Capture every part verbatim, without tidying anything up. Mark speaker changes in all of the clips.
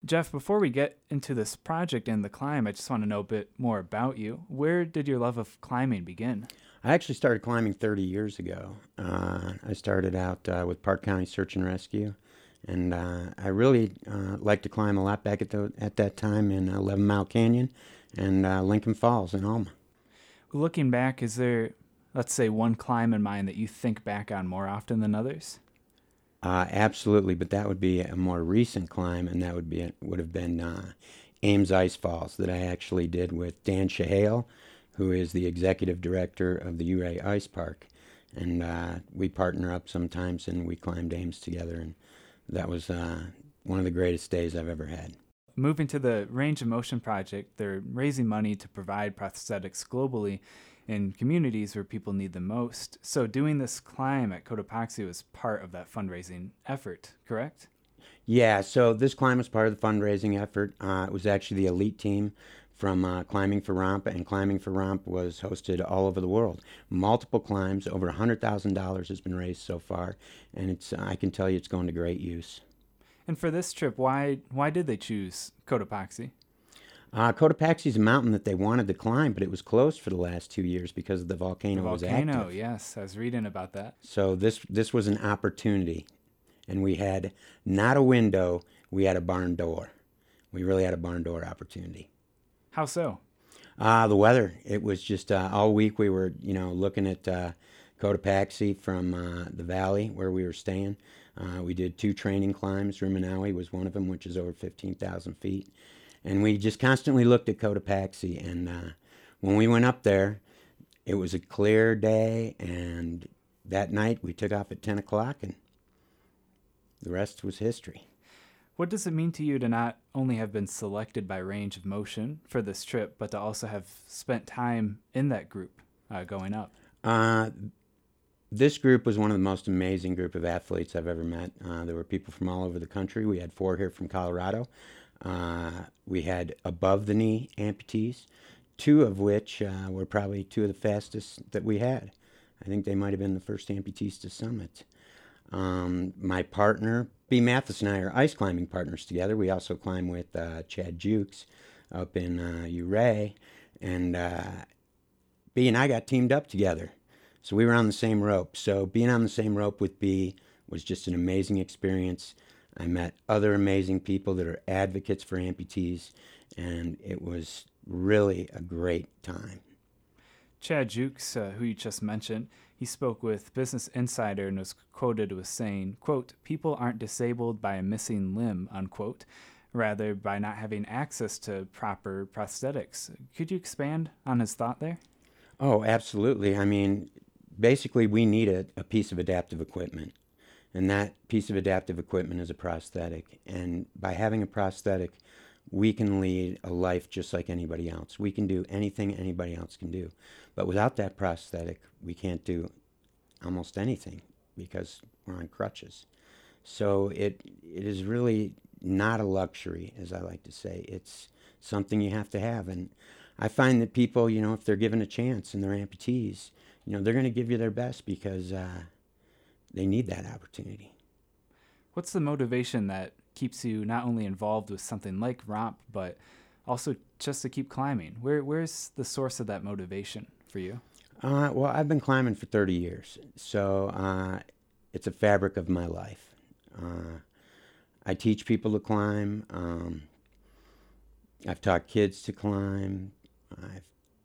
Speaker 1: Jeff, before we get into this project and the climb, I just want to know a bit more about you. Where did your love of climbing begin?
Speaker 2: I actually started climbing thirty years ago. Uh, I started out uh, with Park County Search and Rescue, and uh, I really uh, liked to climb a lot back at, the, at that time in Eleven Mile Canyon and uh, Lincoln Falls in Alma.
Speaker 1: Looking back, is there, let's say, one climb in mind that you think back on more often than others?
Speaker 2: Uh, absolutely, but that would be a more recent climb, and that would be would have been uh, Ames Ice Falls that I actually did with Dan Shahale, who is the executive director of the Ouray Ice Park, and uh, we partner up sometimes, and we climbed Ames together, and that was uh, one of the greatest days I've ever had.
Speaker 1: Moving to the Range of Motion Project, they're raising money to provide prosthetics globally in communities where people need them most. So doing this climb at Cotopaxi was part of that fundraising effort, correct?
Speaker 2: Yeah, so this climb was part of the fundraising effort. Uh, it was actually the elite team from uh, Climbing for Romp, and Climbing for Romp was hosted all over the world. Multiple climbs, over one hundred thousand dollars has been raised so far, and it's I can tell you it's going to great use.
Speaker 1: And for this trip, why why did they choose Cotopaxi?
Speaker 2: Uh, Cotopaxi is a mountain that they wanted to climb, but it was closed for the last two years because the volcano,
Speaker 1: The
Speaker 2: was
Speaker 1: volcano,
Speaker 2: active.
Speaker 1: yes, I was reading about that.
Speaker 2: So this this was an opportunity, and we had not a window, we had a barn door. We really had a barn door opportunity.
Speaker 1: How so?
Speaker 2: Uh, the weather, it was just uh, all week we were, you know, looking at uh, Cotopaxi from uh, the valley where we were staying. Uh, we did two training climbs. Ruminawi was one of them, which is over fifteen thousand feet. And we just constantly looked at Cotopaxi. And uh, when we went up there, it was a clear day. And that night we took off at ten o'clock, and the rest was history.
Speaker 1: What does it mean to you to not only have been selected by Range of Motion for this trip, but to also have spent time in that group uh, going up?
Speaker 2: Uh, this group was one of the most amazing group of athletes I've ever met. Uh, there were people from all over the country. We had four here from Colorado. Uh, we had above-the-knee amputees, two of which uh, were probably two of the fastest that we had. I think they might have been the first amputees to summit. Um, my partner, B. Mathis, and I are ice climbing partners together. We also climb with uh, Chad Jukes up in uh, Ouray, and uh, B and I got teamed up together. So we were on the same rope. So being on the same rope with B was just an amazing experience. I met other amazing people that are advocates for amputees, and it was really a great time.
Speaker 1: Chad Jukes, uh, who you just mentioned, he spoke with Business Insider and was quoted as saying, quote, "People aren't disabled by a missing limb," unquote, rather by not having access to proper prosthetics. Could you expand on his thought there?
Speaker 2: Oh, absolutely. I mean, basically we need a, a piece of adaptive equipment, and that piece of adaptive equipment is a prosthetic. And by having a prosthetic, we can lead a life just like anybody else. We can do anything anybody else can do. But without that prosthetic, we can't do almost anything because we're on crutches. So it it is really not a luxury, as I like to say. It's something you have to have. And I find that people, you know, if they're given a chance and they're amputees, you know, they're going to give you their best because uh, they need that opportunity.
Speaker 1: What's the motivation that keeps you not only involved with something like Romp, but also just to keep climbing? Where Where's the source of that motivation for you?
Speaker 2: Uh, well, I've been climbing for thirty years, so uh, it's a fabric of my life. Uh, I teach people to climb. Um, I've taught kids to climb. I've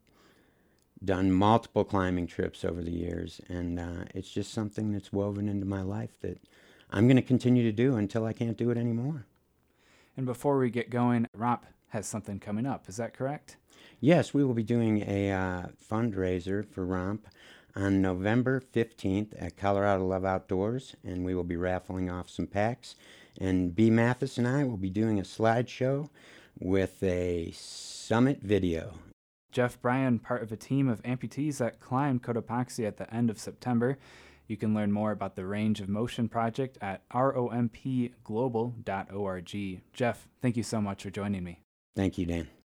Speaker 2: done multiple climbing trips over the years, and uh, it's just something that's woven into my life that I'm going to continue to do until I can't do it anymore.
Speaker 1: And before we get going, Romp has something coming up. Is that correct?
Speaker 2: Yes, we will be doing a uh, fundraiser for Romp on November fifteenth at Colorado Love Outdoors, and we will be raffling off some packs. And B. Mathis and I will be doing a slideshow with a summit video.
Speaker 1: Jeff Bryan, part of a team of amputees that climbed Cotopaxi at the end of September. You can learn more about the Range of Motion project at romp global dot org. Jeff, thank you so much for joining me.
Speaker 2: Thank you, Dan.